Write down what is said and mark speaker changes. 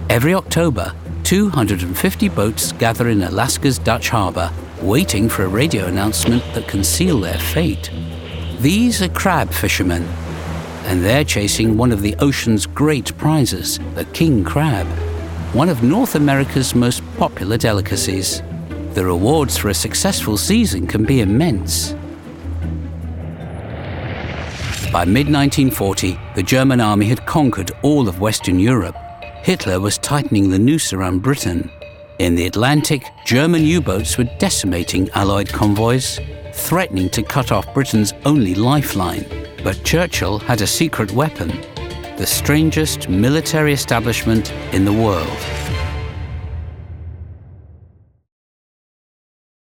Speaker 1: Every October, 250 boats gather in Alaska's Dutch Harbor, waiting for a radio announcement that can seal their fate. These are crab fishermen, and they're chasing one of the ocean's great prizes, the king crab, one of North America's most popular delicacies. The rewards for a successful season can be immense. By mid-1940, the German army had conquered all of Western Europe. Hitler was tightening the noose around Britain. In the Atlantic, German U-boats were decimating Allied convoys, threatening to cut off Britain's only lifeline. But Churchill had a secret weapon, the strangest military establishment in the world.